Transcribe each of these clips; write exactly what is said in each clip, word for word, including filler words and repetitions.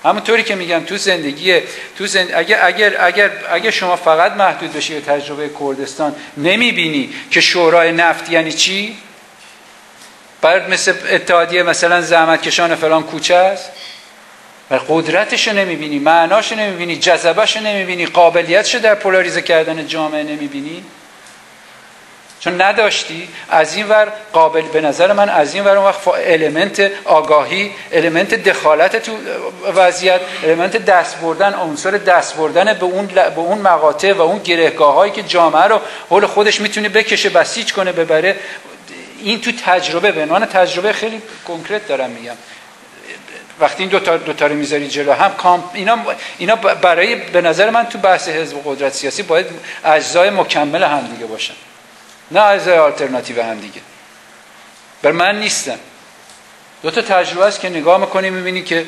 همونطوری که میگم تو زندگی تو زند... اگر اگر اگر اگر شما فقط محدود بشی به تجربه کردستان، نمیبینی که شورای نفت یعنی چی؟ بعد مثل اتحادیه مثلا زحمتکشان فلان کوچه است و قدرتشو نمیبینی، معناشو نمیبینی، جذبهشو نمیبینی، قابلیتشو در پولاریزه کردن جامعه نمیبینی، چون نداشتی. از این ور قابل به نظر من از این ور اون وقت المنت آگاهی، المنت دخالت تو وضعیت، المنت دست بردن، عنصر دست بردن به اون به اون مقاطع و اون گرهگاه‌هایی که جامعه رو حول خودش میتونه بکشه، بسیج کنه، ببره. این تو تجربه، به عنوان تجربه خیلی کنکرت دارم میگم. وقتی این دو تا دو تا رو میذاری جلو هم، کام اینا اینا برای به نظر من تو بحث حزب قدرت سیاسی باید اجزای مکمل هم دیگه باشن، نه اجزای آلترناتیو هم دیگه. بر من نیستن. دو تا تجربه است که نگاه میکنی میبینی که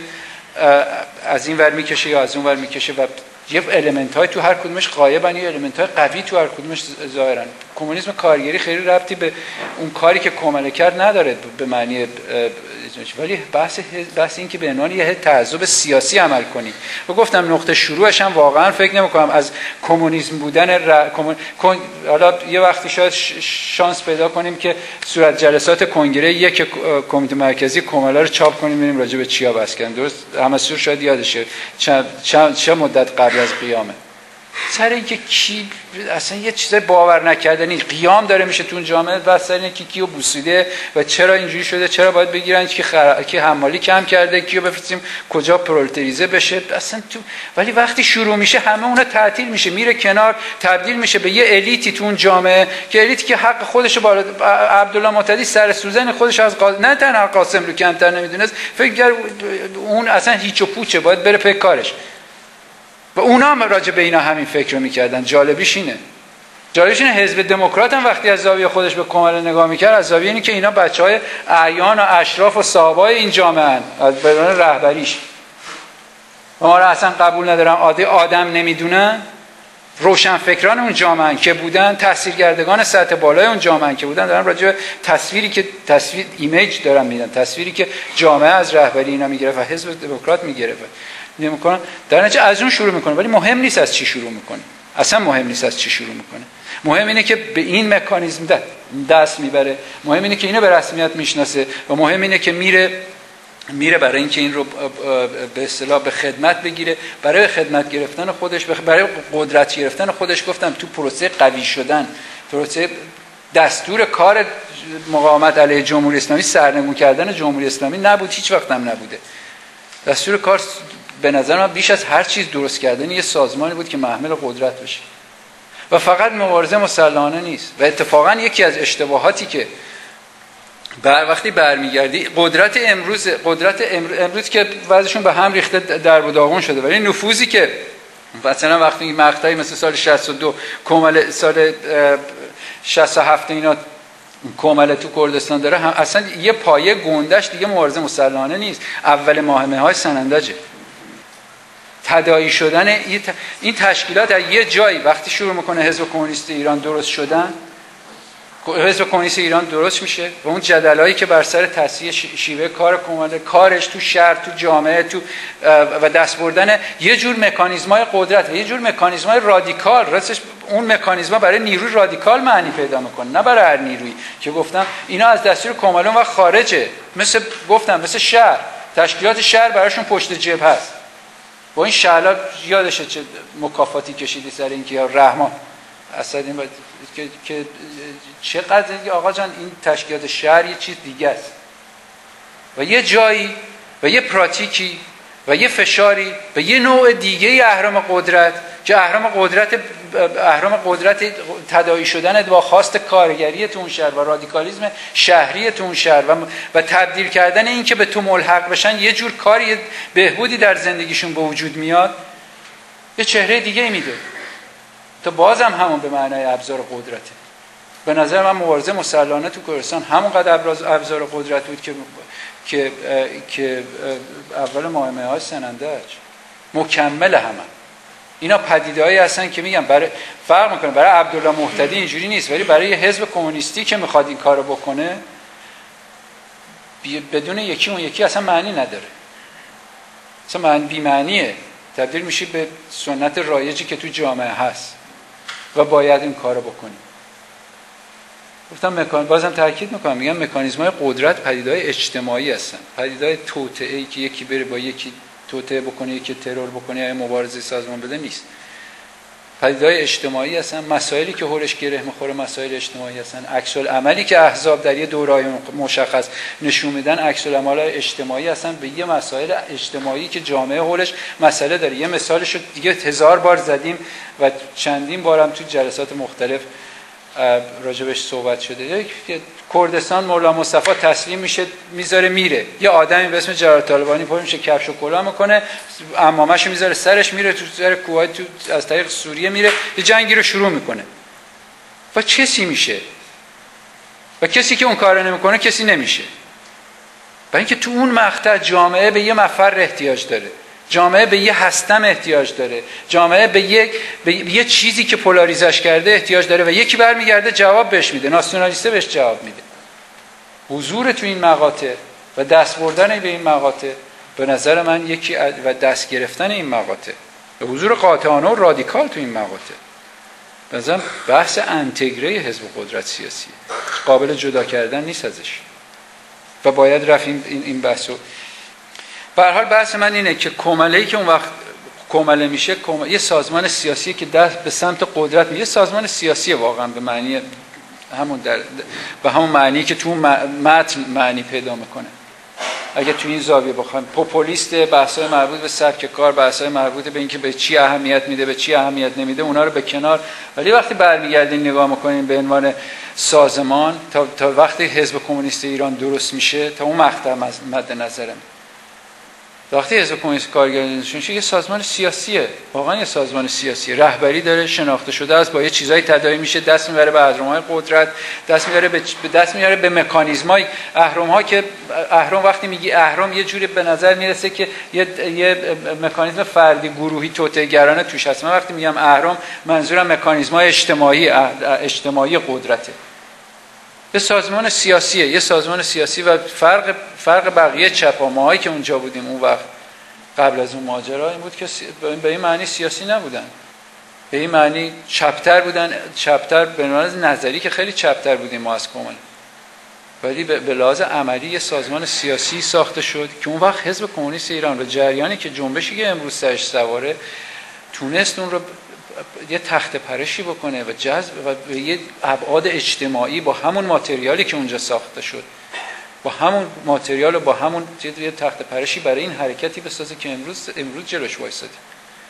از این ور میکشه یا از اون ور میکشه و یه المنت های تو هر کدومش غایبن، یه المنت های قوی تو هر کدومش ظاهرن. کمونیسم کارگری خیلی ربطی به اون کاری که کماله کرد نداره به معنی، ولی بحث بحث این که به عنوان یه تعصب سیاسی عمل کنی. و گفتم نقطه شروعش هم واقعا فکر نمی‌کنم از کمونیسم بودن ر... کمون... کن... حالا یه وقتی شاید شانس پیدا کنیم که صورت جلسات کنگره یک کمیته مرکزی کماله رو چاپ کنیم ببینیم راجع به چیا بحث کردن. درست همسور شاید یادشه چه چه, چه مدت قبل از قیامه، سر اینکه کی اصلا یه چیز باور نکردنی قیام داره میشه تو اون جامعه، و سر اینکه کیو بوسیده و چرا اینجوری شده، چرا باید بگیرن که خر... کی حمالی کم کرده، کیو بفرستیم کجا پرولتریزه بشه اصلا تو. ولی وقتی شروع میشه همه اونها تعطیل میشه، میره کنار، تبدیل میشه به یه الیتی تو اون جامعه که الیتی که حق خودشو بالا. عبدالله معتدی سر سوزن خودش از قا... نه تنها قاسم رو کمتر نمیدونست، فکر کرد اون اصلا هیچ و پوچه، باید بره پی کارش. و اونا هم راجع به اینا همین فکر رو میکردن. جالبیش اینه جالبیش اینه حزب دموکرات هم وقتی از زاویه خودش به کماله نگاه میکرد، از زاویه اینی که اینا بچهای اعیان و اشراف و صاحبای این جامعه ان، از بدون رهبریش و ما رو اصلا قبول ندارن، عادی آدم نمیدونن، روشنفکران اون جامعه که بودن، تاثیرگردگان سطح بالای اون جامعه که بودن، دارن راجع به تصویری که تصویر ایمیج دارن میدن، تصویری که جامعه از رهبری اینا میگرفت و حزب دموکرات میگرفت نمیکنن، در نتیجه از اون شروع میکنه. ولی مهم نیست از چی شروع میکنه، اصلا مهم نیست از چی شروع میکنه. مهم اینه که به این مکانیزم دست میبره، مهم اینه که اینو به رسمیت میشناسه و مهم اینه که میره میره برای اینکه این رو به اصطلاح به خدمت بگیره، برای خدمت گرفتن خودش، برای قدرت گرفتن خودش. گفتم تو پروسه قوی شدن، پروسه دستور کار مقاومت علیه جمهوری اسلامی سرنگون کردن جمهوری اسلامی نبود، هیچ وقت هم نبوده. دستور کار به نظر من بیش از هر چیز درست کردن یه سازمانی بود که محمل قدرت بشه و فقط مبارزه مسلحانه نیست. و اتفاقا یکی از اشتباهاتی که بر وقتی برمیگردی قدرت امروز قدرت امروز که وضعشون به هم ریخته در و داغون شده، ولی نفوذی که مثلا وقتی مقطعی مثل سال شصت و دو کمال سال شصت و هفت اینا کمال تو کردستان داره، هم اصلا یه پایه گندش دیگه مبارزه مسلحانه نیست، اول ماهمه های سنندجه. تداعی شدن این تشکیلات در یه جایی وقتی شروع میکنه حزب کمونیست ایران درست شدن، حزب کمونیست ایران درست میشه و اون جدلایی که بر سر تصحیح شیوه کار کماله، کارش تو شهر، تو جامعه، تو و دست بردن یه جور مکانیزمای قدرت و یه جور مکانیزمای رادیکال، راستش اون مکانیزما برای نیروی رادیکال معنی پیدا میکنه، نه برای هر نیرویی که گفتم اینا از دستور کماله و خارجه. مثل گفتم مثل شهر، تشکیلات شهر براشون پشت جبهه هست. با این شعلا یادشه چه مکافاتی کشیدی سر اینکه یا رحمان اسد این باید که که چقدر اینکه آقا جان این تشکیلات شهر یه چیز دیگه است و یه جایی و یه پراتیکی و یه فشاری و یه نوع دیگه اهرم قدرت که اهرم قدرت اهرم قدرت تداعی شدن با خواست کارگری تو اون شهر و رادیکالیسم شهری تو اون شهر و و تبدیل کردن این که به تو ملحق بشن یه جور کاری بهبودی در زندگیشون به وجود میاد، یه چهره دیگه میده. تو بازم همون به معنای ابزار قدرته. به نظر من مبارزه مسلحانه تو کردستان همونقدر ابزار قدرت بود که که که اول ماهمه های سنندج مکمل همه اینا پدیده‌ای هستن که میگم برای فرق میکنه. برای عبدالله معتدی اینجوری نیست، ولی برای حزب کمونیستی که میخواد این کارو بکنه بدون یکی اون یکی اصلا معنی نداره. مثلا من بی‌معنیه، تبدیل میشی به سنت رایجی که تو جامعه هست و باید این کارو بکنی. گفتم مکان بازم تاکید میکنم، میگم مکانیزم‌های قدرت پدیده‌های اجتماعی هستن. پدیده‌های توطئه‌ای که یکی بره با یکی توطئه بکنه، یکی ترور بکنه یا مبارزه سازمان بده نیست. پدیده‌های اجتماعی هستن. مسائلی که هولش گره می‌خوره مسائل اجتماعی هستن. عکس العملی که احزاب در یه دوره‌ای مشخص نشون میدن عکس العمل‌های اجتماعی هستن به یه مسائل اجتماعی که جامعه هولش مسئله داره. یه مثالش رو دیگه هزار بار زدیم و چندین بارم تو جلسات مختلف راجبش صحبت شده. کردستان مولا مصطفی تسلیم میشه میذاره میره، یه آدمی به اسم جلال طالبانی پا میشه کفش و کلاه میکنه، عمامه‌شو میذاره سرش میره تو سر کوههای تو از طریق سوریه میره یه جنگی رو شروع میکنه و کسی میشه و کسی که اون کارو نمیکنه کسی نمیشه. برای اینکه تو اون مقطع جامعه به یه مفر احتیاج داره، جامعه به یه هستم احتیاج داره، جامعه به یک به یه چیزی که پولاریزش کرده احتیاج داره و یکی برمیگرده جواب بهش میده، ناسیونالیسته بهش جواب میده. حضور تو این مقاطع و دست بردن به این مقاطع به نظر من یکی و دست گرفتن این مقاطع به حضور قاطعانه و رادیکال تو این مقاطع مثلا بحث انتگره حزب قدرت سیاسی قابل جدا کردن نیست ازش و باید رفت این این بحثو. به هر حال بحث من اینه که کومله‌ای که اون وقت کومله میشه کومله یه سازمان سیاسی که دست به سمت قدرت میشه، یه سازمان سیاسی واقعا به معنی همون در به همون معنی که تو متن معنی پیدا میکنه. اگه تو این زاویه بخوایم پوپولیست، بحث‌های مربوط به سبک کار، بحث‌های مربوط به اینکه به چی اهمیت میده به چی اهمیت نمیده اونا رو به کنار، ولی وقتی برمیگردین نگاه میکنین به عنوان سازمان تا تا وقتی حزب کمونیست ایران درست میشه تا اون مقطع مد نظرم وقتی حزب کمونیست کارگرانشون یه سازمان سیاسیه، واقعا یه سازمان سیاسی رهبری داره شناخته شده است، با یه چیزایی تداعی میشه، دست میبره به اهرم‌های قدرت، دست میبره به دست میبره به مکانیزم‌های اهرم‌ها که اهرم وقتی میگی اهرم یه جوری به نظر میرسه که یه یه مکانیزم فردی گروهی توطئه‌گرانه توش هست. من وقتی میگم اهرم منظورم مکانیزم‌های اجتماعی اجتماعی قدرته. یه سازمان سیاسیه، یه سازمان سیاسی و فرق فرق بقیه چپامه‌هایی که اونجا بودیم اون وقت قبل از اون ماجرا این بود که به این معنی سیاسی نبودن، به این معنی چپتر بودن، چپتر به لحاظ نظری که خیلی چپتر بودیم ما از کمون، ولی به لحاظ عملی یه سازمان سیاسی ساخته شد که اون وقت حزب کمونیست ایران و جریانی که جنبشی که امروز سرش سواره تونست اون رو یه تخت پرشی بکنه و جذب و به یه ابعاد اجتماعی با همون ماتریالی که اونجا ساخته شد، با همون ماتریال و با همون یه تخت پرشی برای این حرکتی بسازه که امروز امروز جلوش وایسادیم.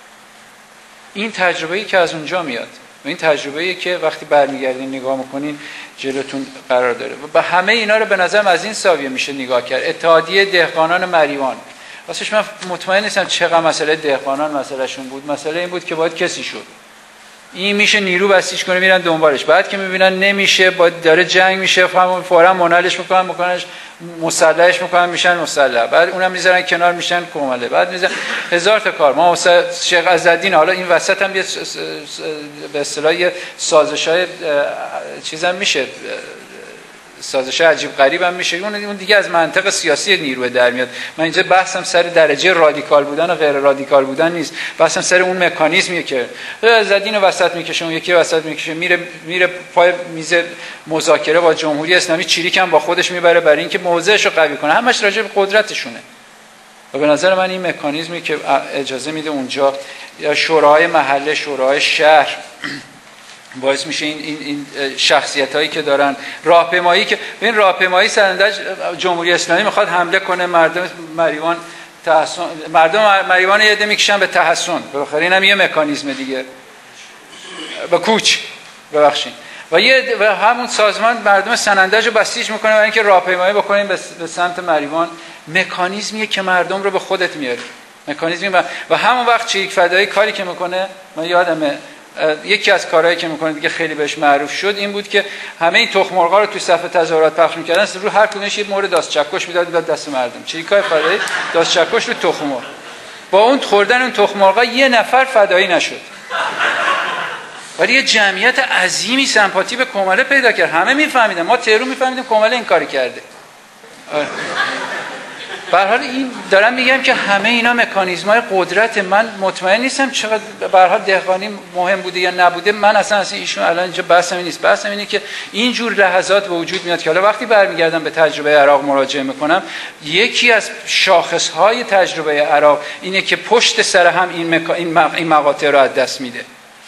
این تجربه‌ای که از اونجا میاد و این تجربه‌ای که وقتی برمیگردین نگاه میکنین جلوتون قرار داره و به همه اینا رو به نظرم از این زاویه میشه نگاه کرد. اتحادیه دهقانان مریوان واسش من مطمئن نیستم چقدر مسئله دهقانان مسئلهشون بود، مسئله این بود که باید کسی شد، این میشه نیرو بسیج کنه میرن دنبالش، بعد که میبینن نمیشه باید داره جنگ میشه فورا منالش میکنن میکننش مسلحش میکنن میشن مسلح، بعد اونم میذارن کنار میشن کومله، بعد میذارن هزار تا کار. ما شیخ عزالدین حالا این وسط هم یه به اصطلاح سازش‌های چیزام میشه سازش عجیب غریب هم میشه، اون دیگه از منطق سیاسی نیروی در میاد. من اینجا بحثم سر درجه رادیکال بودن و غیر رادیکال بودن نیست، بحثم سر اون مکانیزمیه که عزالدین رو وسط میکشه، اون یکی وسط میکشه، میره میره پای میز مذاکره با جمهوری اسلامی چریک هم با خودش میبره برای اینکه موضعش رو قوی کنه، همش راجع به قدرتشونه. و به نظر من این مکانیزمی که اجازه میده اونجا یا شورای محله، شورای شهر باعث میشه این این این شخصیتایی که دارن راهپیمایی که این راهپیمایی سرندج جمهوری اسلامی میخواد حمله کنه مردم مریوان تحسن، مردم مریوان یه عده میکشن به تحسن، بالاخره اینم یه مکانیزم دیگه به کوچ ببخشید و یه و همون سازمان مردم سنندج رو بسیج میکنه برای اینکه راهپیمایی بکنیم به سمت مریوان. مکانیزمیه که مردم رو به خودت میاره، مکانیزمی و, و همون وقت چریک فدایی کاری که میکنه، من یادمه یکی از کارهایی که میکنه دیگه خیلی بهش معروف شد این بود که همه این تخم مرغا رو توی صفحه تظاهرات پخش میکردن، رو هر کدومش یه مورد داست چکش میداد دست مردم، چریکای فدایی داست چکش رو تخم مرغ. با اون خوردن اون تخم مرغا یه نفر فدایی نشد ولی یه جمعیت عظیمی سمپاتی به کومله پیدا کرد. همه میفهمیدن، ما تهران میفهمیدیم کومله این کاری کرده. به هر حال این دارم میگم که همه اینا مکانیزم‌های قدرت. من مطمئن نیستم چقدر به هر حال دهقانی مهم بوده یا نبوده. من اصلا اصلا ایشون الان اینجا بحثم نیست. بحثم اینه که این جور لحظات به وجود میاد که حالا وقتی برمیگردم به تجربه عراق مراجعه میکنم، یکی از شاخص‌های تجربه عراق اینه که پشت سر هم این مکا... این, مق... این مقاطع رو از دست میده.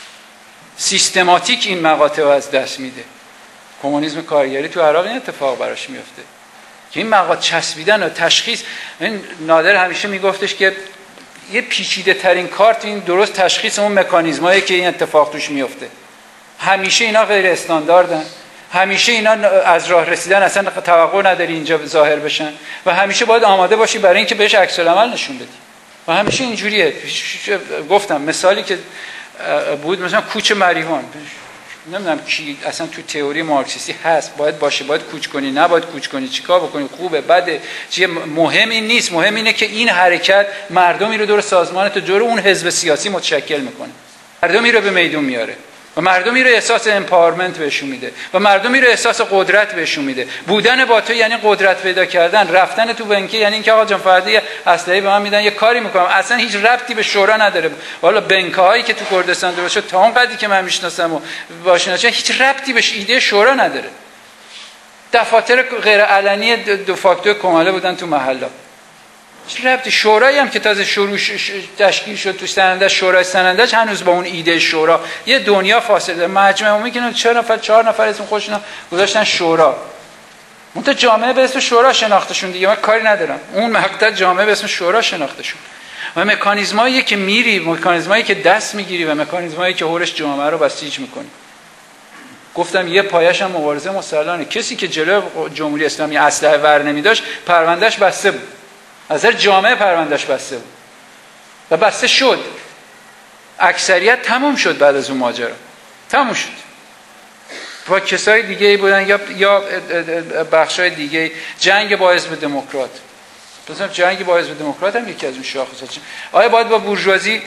سیستماتیک این مقاطع رو از دست میده. کمونیسم کارگری تو عراق این اتفاق براش میفته که این مقاطع چسبیدن و تشخیص. این نادر همیشه میگفتش که یه پیچیده ترین کار تو این درست تشخیص اون مکانیزمایی که این اتفاق توش میفته. همیشه اینا غیر استانداردن، همیشه اینا از راه رسیدن اصلا توقع نداری اینجا ظاهر بشن و همیشه باید آماده باشی برای اینکه بهش عکس العمل نشون بدی و همیشه اینجوریه. گفتم مثالی که بود مثلا کوچ مریوان، نمیدونم کی اصلا تو تئوری مارکسیستی هست باید باشه، باید کوچ کنی نباید کوچ کنی، چیکار بکنی، خوبه بده، چیه، مهم این نیست. مهم اینه که این حرکت مردمی رو دور سازمانت و دور اون حزب سیاسی متشکل میکنه، مردمی رو به میدون میاره و مردمی رو احساس امپاورمنت بهشون میده و مردمی رو احساس قدرت بهشون میده. بودن با تو یعنی قدرت پیدا کردن. رفتن تو بنکه یعنی اینکه آقا جان فردا اسلحه به من میدن یه کاری میکنم، اصلا هیچ ربطی به شورا نداره. والا بنک‌هایی که تو کردستان درست شد تا اون قدری که من میشناسم و باشناسم هیچ ربطی به ایده شورا نداره. دفاتر غیر علنی دو فاکتور کماله بودن تو محلا. ربطی شورایی هم که تازه شروع تشکیل شد تو سنندج، شورای سنندج هنوز با اون ایده شورا یه دنیا فاصله. مجمع عمومی که چهار نفر چهار نفر اسم خودشون گذاشتن شورا، اون تا جامعه به اسم شورا شناختشون دیگه. من کاری ندارم، اون مقطع جامعه به اسم شورا شناختشون و مکانیزمایی که میری، مکانیزمایی که دست میگیری و مکانیزمایی که هورش جامعه رو بسیج میکنی. گفتم یه پایش هم مبارزه مسلحانه. کسی که جلوی جمهوری اسلامی اسلحه ور نمیداشت پروندهش بسته بود، از هر جامعه پروندهش بسته بود و بسته شد. اکثریت تموم شد بعد از اون ماجرا، تموم شد. و کسای دیگه ای بودن یا یا بخشای دیگه. جنگ با حزب دموکرات، مثلا جنگ با حزب دموکرات هم یکی از اون شاخصاست. آیا باید با بورژوازی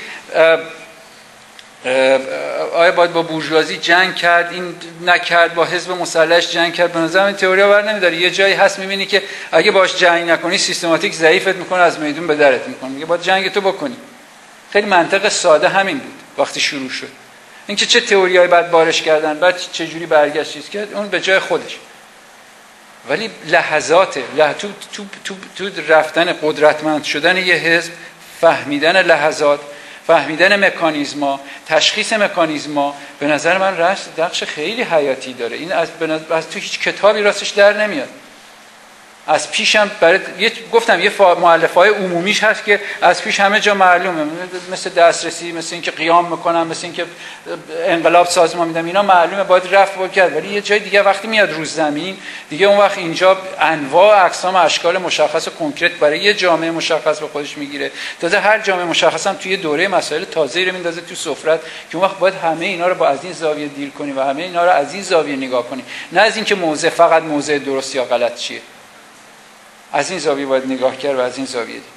آیا باید با بورژوازی جنگ کرد؟ این نکرد. با حزب مسلحش جنگ کرد. به نظر من تئوری ور نمیداره. یه جایی هست میبینی که اگه باش جنگ نکنی سیستماتیک ضعیفت میکنه، از میدون به درت میکنه، میگه باید جنگ تو بکنی. خیلی منطق ساده همین بود وقتی شروع شد. اینکه چه تئوریایی بعد بارش کردن، بعد چه جوری برگشت چیز کرد، اون به جای خودش. ولی لحظات لح... تو تو تو تو رفتن قدرتمند شدن یه حزب، فهمیدن لحظات، فهمیدن مکانیزما، تشخیص مکانیزما، به نظر من راست نقش خیلی حیاتی داره. این از, از تو هیچ کتابی راستش در نمیاد. از پیشم برای یه گفتم یه مؤلفه‌های عمومیش هست که از پیش همه جا معلومه، مثل دسترسی، مثل اینکه قیام میکنم، مثل اینکه انقلاب سازمان میدم، اینا معلومه باید رفت بود کرد. ولی یه جای دیگه وقتی میاد روز زمین دیگه، اون وقت اینجا انواع اقسام اشکال مشخص و کنکرت برای یه جامعه مشخص به خودش میگیره. تازه هر جامعه مشخص هم توی دوره مسائل تازه‌ای رو میندازه تو سفرت که اون وقت باید همه اینا رو با از این زاویه دیل کنی و همه اینا رو از این زاویه نگاه کنی، نه از اینکه موضع فقط موضع درست یا غلط چیه. از این زاویه باید نگاه کرد و از این زاویه دید.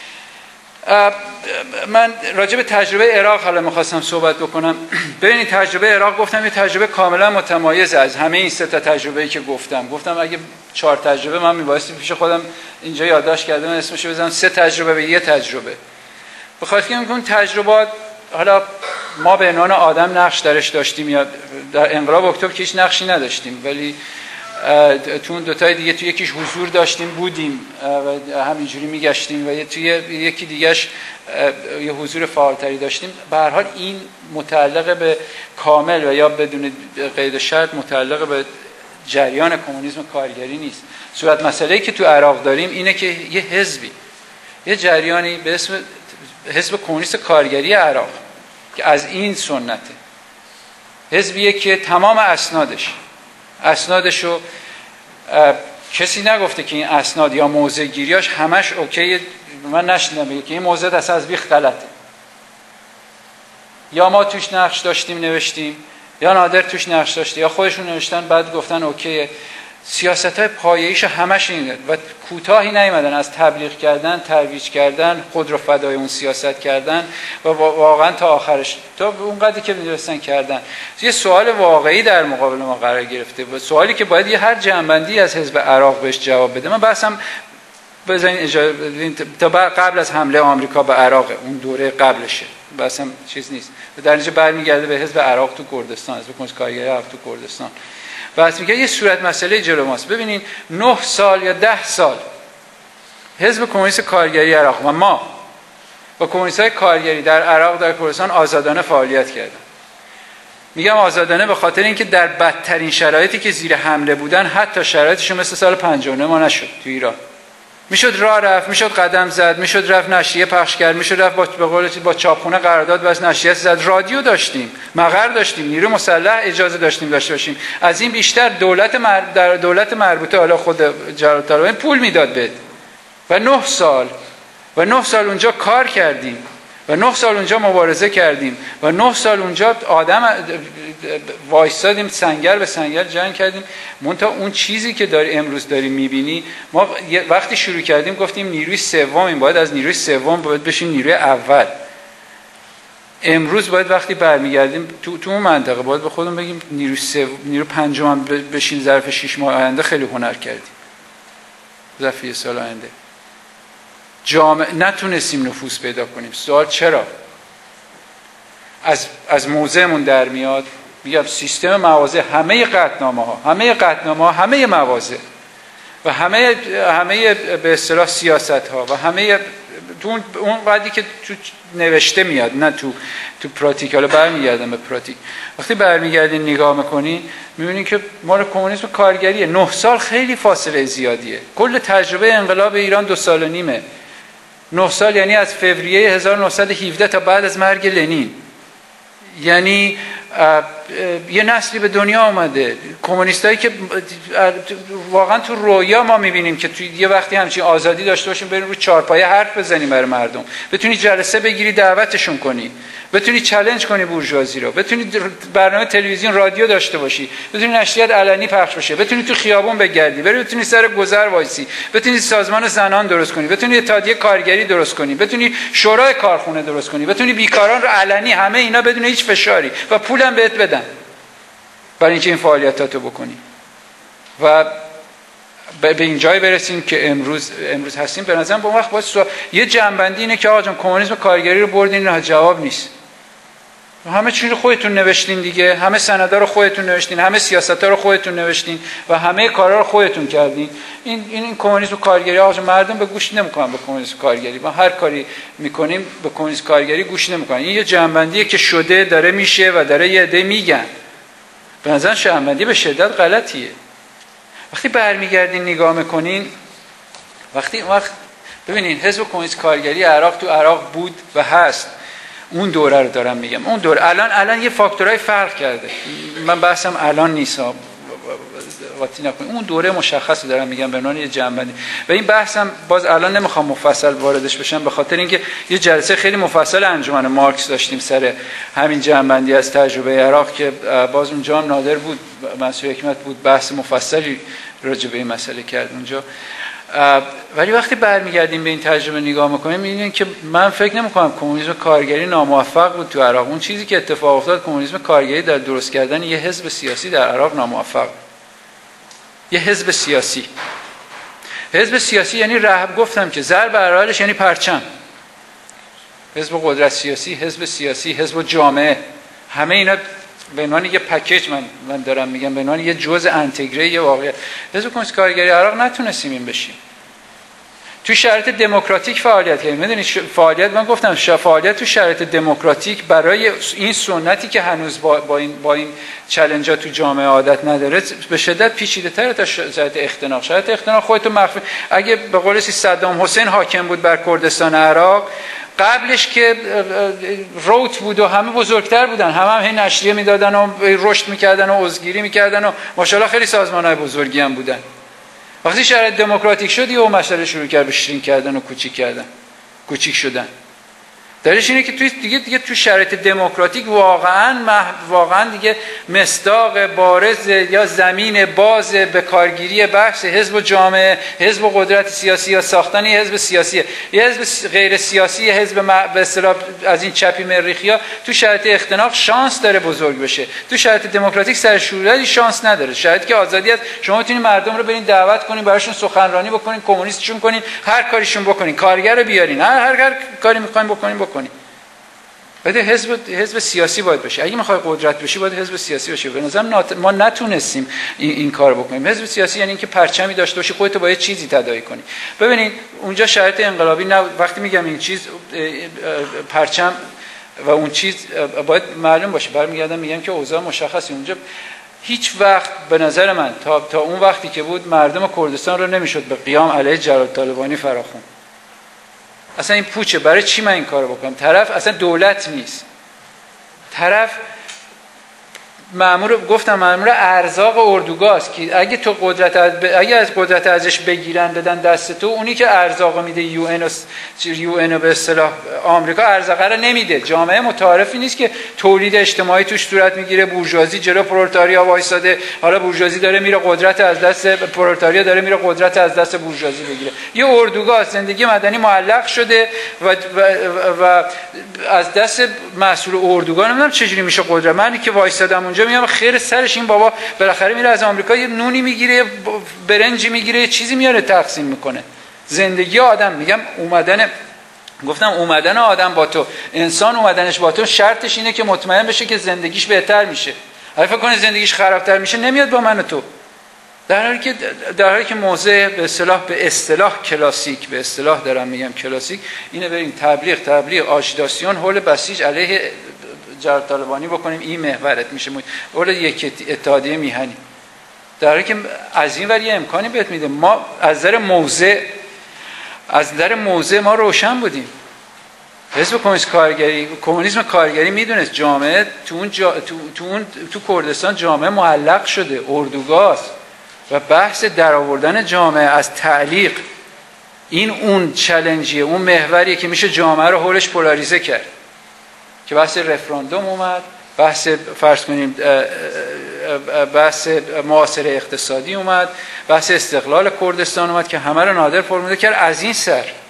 من راجع به تجربه عراق حالا می‌خواستم صحبت بکنم. ببینید تجربه عراق گفتم یه تجربه کاملا متمایزه از همه این سه تا تجربه‌ای که گفتم. گفتم اگه چهار تجربه من می‌بایستی پیش خودم اینجا یادداشت کردم اسمشو بزنم سه تجربه به یه تجربه. بخاطر اینکه اون تجربات حالا ما به عنوان آدم نقش درش داشتیم یا در انقلاب اکتبر که هیچ نقشی نداشتیم، ولی تو اون دوتای دیگه تو یکیش حضور داشتیم، بودیم و همینجوری میگشتیم و توی یکی دیگهش یه حضور فعالتری داشتیم. به هر حال این متعلق به کامل و یا بدون قید شرط متعلق به جریان کمونیسم کارگری نیست. صورت مسئله‌ای که تو عراق داریم اینه که یه حزبی، یه جریانی به اسم حزب کمونیست کارگری عراق که از این سنته، حزبیه که تمام اسنادش اسنادشو کسی نگفته که این اسناد یا موضع گیریاش همش اوکی. من نشنیدم بگه که این موضع دست از بیخ غلطه، یا ما توش نقش داشتیم نوشتیم، یا نادر توش نقش داشته، یا خودشون نوشتن بعد گفتن اوکیه. سیاست‌های پایه‌ایش همش اینه و کوتاهی نیومدن از تبلیغ کردن، ترویج کردن، خود رو فدای اون سیاست کردن و واقعا تا آخرش تا اونقدری که می‌رسن کردن. یه سوال واقعی در مقابل ما قرار گرفته و سوالی که باید یه هر جنبندی از حزب عراق بهش جواب بده. من بحثم بزنین اجازه تا قبل از حمله آمریکا به عراق، اون دوره قبلشه، بس هم چیز نیست. در نتیجه برمیگرده به حزب عراق تو کردستان، حزب کمونیست کارگری عراق تو کردستان. بس میگه یه صورت مسئله جلو ماست. ببینین نه سال یا ده سال حزب کمونیست کارگری عراق و ما و کمونیست‌های کارگری در عراق در کردستان آزادانه فعالیت کردن. میگم آزادانه به خاطر اینکه در بدترین شرایطی که زیر حمله بودن حتی شرایطشون مثل سال پنجاه و نه ما نشد تو ایران. میشد راه رفت، میشد قدم زد، میشد رفت نشریه پخش کرد، میشد رفت با به قول با چاپخونه قرارداد بس نشریه زد، رادیو داشتیم، مقر داشتیم، نیرو مسلح اجازه داشتیم داشته باشیم. از این بیشتر دولت مر... در دولت مربوطه حالا خود جلال طالبان پول میداد بهت. و نه سال و نه سال اونجا کار کردیم و نه سال اونجا مبارزه کردیم و نه سال اونجا آدم وایستادیم، سنگر به سنگر جنگ کردیم. منتها اون چیزی که داری امروز داری میبینی، ما وقتی شروع کردیم گفتیم نیروی سومیم، باید از نیروی سوم باید بشیم نیروی اول. امروز باید وقتی برمیگردیم تو تو اون منطقه باید به خودمون بگیم نیروی سوم، نیروی پنجم بشیم. ظرف شش ماه آینده خیلی هنر کردیم، ظرف یه سال آینده جامعه نتونستیم نفوذ پیدا کنیم. سوال چرا؟ از از موضعمون در میاد. میگم سیستم مواضع، همه قطعنامه ها همه قطعنامه ها همه مواضع و همه همه به اصطلاح سیاست ها و همه تو اون قضیه که تو نوشته میاد نه تو تو پراتیک. حالا برمیگردم به پراتیک. وقتی برمیگردین نگاه میکنین میبینین که مال کمونیسم کارگریه. نه سال خیلی فاصله زیادیه. کل تجربه انقلاب ایران دو سال و نیمه. نه سال یعنی از فوریه هزار و نهصد و هفده تا بعد از مرگ لنین. یعنی یه نسلی به دنیا آمده، کمونیستایی که واقعا تو رویا ما میبینیم که توی یه وقتی همچین آزادی داشته باشیم بریم رو چارپایه حرف بزنیم برای مردم، بتونی جلسه بگیری دعوتشون کنی، بتونی چالش کنی بورژوازی رو، بتونی برنامه تلویزیون رادیو داشته باشی، بتونی نشریات علنی پخش بشه، بتونی تو خیابون بگردی، بری بتونی سر گذر وایسی، بتونی سازمان زنان درست کنی، بتونی اتحادیه کارگری درست کنی، بتونی شورای کارخونه درست کنی، بتونی بیکاران رو علنی همه اینا بدون هیچ فشاری و پولم بهت بدن برای اینکه این فعالیتاتو بکنی و به این جای برسیم که امروز امروز هستیم. به نظرم به اون وقت باید سوال... یه جنبندی اینه که آقا جان کمونیسم کارگری رو بردین، نه جواب نیست. همه چیز رو خودتون نوشتین دیگه، همه سندا رو خودتون نوشتین، همه سیاستا رو خودتون نوشتین و همه کارا رو خودتون کردین. این این, این کمونیسم کارگری آقا مردم به گوش نمیکنن به کمونیسم کارگری. ما هر کاری میکنیم به کمونیسم کارگری گوش نمیکنن. این یه جنبندیه که شده داره میشه و داره یه عده میگن. به نظر جنبندی به شدت غلطیه. وقتی برمیگردین نگاه میکنین، وقتی وقت ببینین حزب کمونیست کارگری عراق تو عراق بود و هست. اون دوره رو دارم میگم. اون دوره الان الان یه فاکتورهای فرق کرده. من بحثم الان نیست، واتی نکنید. اون دوره مشخصی دارم میگم به عنوان یه جنبندی. و این بحثم باز الان نمیخوام مفصل واردش بشم به خاطر اینکه یه جلسه خیلی مفصل انجمن مارکس داشتیم سر همین جنبندی از تجربه عراق که باز اونجا هم نادر بود، منصور حکمت بود، بحث مفصلی راجع به این مسئله کرد اونجا. ولی وقتی برمیگردیم به این تجربه نگاه میکنیم میبینیم که من فکر نمیکنم کمونیسم کارگری ناموفق بود تو عراق. اون چیزی که اتفاق افتاد کمونیسم کارگری در درست کردن یه حزب سیاسی در عراق ناموفق. یه حزب سیاسی حزب سیاسی یعنی رهب، گفتم که ضرب ارائلش یعنی پرچم. حزب قدرت سیاسی، حزب سیاسی، حزب جامعه، همه اینا به عنوان یه پکیج من من دارم میگم، به عنوان یه جزء انتگره یه واقعیت. حزب کمونیست کارگری عراق نتونستیم این بشیم. تو شرایط دموکراتیک فعالیت کردیم. میدونید فعالیت، من گفتم فعالیت تو شرایط دموکراتیک برای این سنتی که هنوز با, با این با این چالنجا تو جامعه عادت نداره به شدت پیچیده‌تره تا شرایط اختناق. شرایط اختناق خودتون مخفی. اگه به قول صدام حسین حاکم بود بر کردستان عراق، قبلش که روت بود و همه بزرگتر بودن، همه هم هی نشریه میدادن و رشد میکردن و عضوگیری میکردن و ماشاءالله خیلی سازمان‌های بزرگی هم بودن. وقتی شرایط دموکراتیک شد یه مسئله شروع کرد به شیرین کردن و کوچیک کردن، کوچیک شدن. دلیلش اینه که توی دیگه دیگه تو شرایط دموکراتیک واقعا واقعا دیگه مصداق بارز یا زمین باز به کارگیری بحث حزب و جامعه، حزب و قدرت سیاسی یا ساختن یه حزب سیاسیه. یه حزب غیر سیاسی، یه حزب به اصطلاح از این چپی مریخیا تو شرایط اختناق شانس داره بزرگ بشه. تو شرایط دموکراتیک سرشوری شانس نداره. شرایطی که آزادی هست، شما میتونید مردم رو برین دعوت کنین، براشون سخنرانی بکنین، کمونیستشون کنین، هر کاریشون بکنین، کارگر رو بیارین، هر هر, هر کاری میخواین بکنین بکنین. بده حزب حزب سیاسی باید باشه. اگه میخوای قدرت بشی باید حزب سیاسی باشه. به نظرم نات... ما نتونستیم این, این کار بکنیم. حزب سیاسی یعنی اینکه پرچمی داشته باشی، خودت با یه چیزی تداعی کنی. ببینید اونجا شرایط انقلابی نه، وقتی میگم این چیز پرچم و اون چیز باید معلوم باشه. برمیگردم میگم که اوضاع مشخصه. اونجا هیچ وقت به نظر من تا تا اون وقتی که بود مردم کردستان رو نمیشد به قیام علیه جلال طالبانی فراخوند. اصلا این پوچه. برای چی من این کارو بکنم؟ طرف اصلا دولت نیست، طرف مأمور، گفتم مأمور ارزاق اردوگاست که اگه تو قدرت از اگه از قدرت ازش بگیرن بدن دست تو، اونی که ارزاق میده یو ان و یو ان به اصطلاح آمریکا ارزاق رو نمیده. جامعه متعارفی نیست که تولید اجتماعی توش صورت میگیره، بورژوازی جلو پرولتاریا وایساده، حالا بورژوازی داره میره قدرت از دست پرولتاریا، داره میره قدرت از دست بورژوازی بگیره. یه اردوگاه زندگی مدنی معلق شده و, و, و, و از دست مسئول اردوگاه نمیدونم چجوری میشه قدرت. من که وایسادم اونجا میگم خیر سرش، این بابا بالاخره میره از آمریکا یه نونی میگیره، برنجی میگیره، یه چیزی میاره تقسیم میکنه. زندگی آدم، میگم اومدن، گفتم اومدن آدم با تو، انسان اومدنش با تو شرطش اینه که مطمئن بشه که زندگیش بهتر میشه. اگه فکر کنه زندگیش خرابتر میشه نمیاد با من و تو. در حالی که در حالی که موضع به اصطلاح به اصطلاح کلاسیک، به اصطلاح دارم میگم کلاسیک، اینه بریم تبلیغ تبلیغ آژیتاسیون حول بسیج علیه جلال طالبانی بکنیم، این محورت میشه اول یک اتحادیه میهنی. در حالی که از این ور یه امکانی بهت میده. ما از نظر موضع از نظر موضع ما روشن بودیم. حزب کمونیست کارگری، کمونیسم کارگری میدونست جامعه تو اون جا، تو تو اون تو کردستان جامعه معلق شده، اردوگاست و بحث درآوردن جامعه از تعلیق، این اون چالنجیه، اون محوریه که میشه جامعه رو حولش پولاریزه کرد. که بحث رفراندوم اومد، بحث فرض کنیم بحث معاصره اقتصادی اومد، بحث استقلال کردستان اومد که همه رو نادر فرموده کرد. از این سر